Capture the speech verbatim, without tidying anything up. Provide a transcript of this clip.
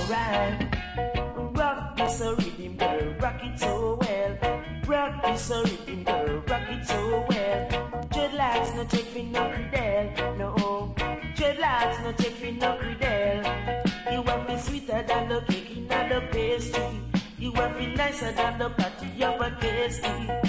alright. Rock this a rhythm, girl, rock it so well. Rock this a rhythm, girl, rock it so well. Dreadlocks no take for no credel, no. Dreadlocks no take for no credel. You want me sweeter than the cake in the pastry. You want me nicer than the patty of a tasty.